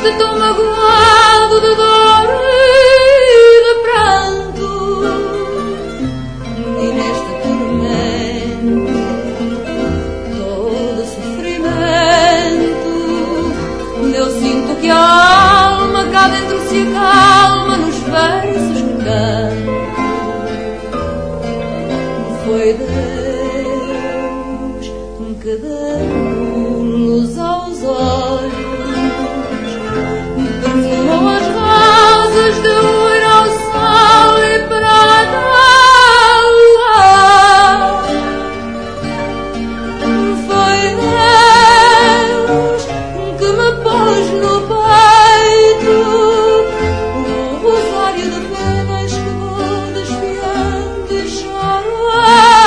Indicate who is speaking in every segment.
Speaker 1: tão magoado de dor e de pranto, e neste tormento todo sofrimento, eu sinto que a alma cá dentro se acalma nos versos que canto. Foi Deus que deu luz aos olhos, perfumou as rosas, deu ouro ao sol e prata ao luar. Foi Deus que me pôs no peito o rosário de penas que vou desfiando e choro a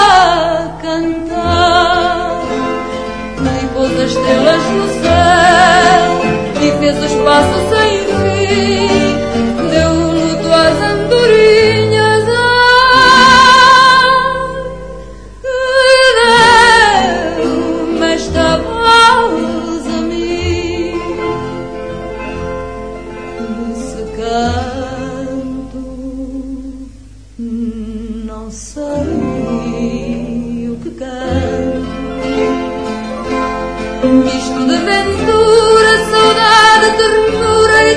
Speaker 1: cantar. E pôs as estrelas no céu e fez o espaço sem fim, deu luto às andorinhas, deu-me esta voz a mim. Se canto, não sei o que canto, misto de ventura, saudade, ternura e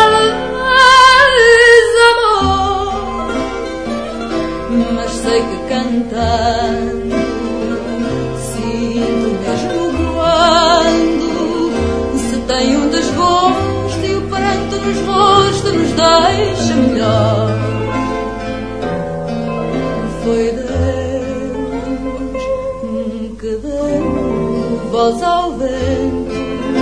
Speaker 1: talvez amor. Mas sei que cantando sinto mesmo quando se tem um desgosto e o pranto nos rostos nos deixa melhor. Foi Deus que deu voz ao vento,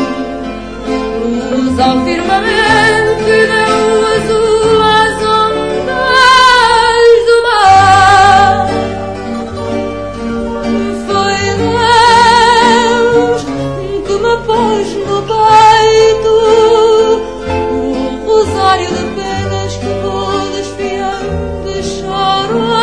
Speaker 1: luz ao firmamento e deu azul às ondas do mar. Foi Deus que me pôs no peito o rosário de penas que vou desfiando e choro a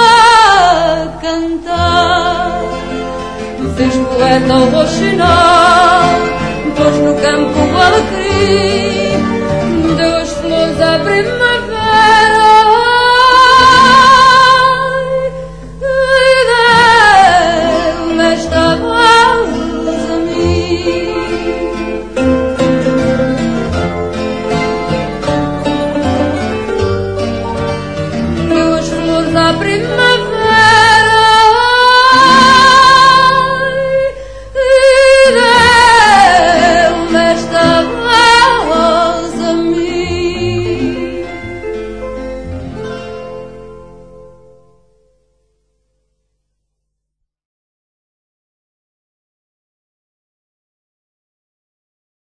Speaker 1: cantar. Fez poeta o roxinol, pôs no campo o alecrim, deu as flores à primavera e deu-me esta voz a mim. Deu as flores à primavera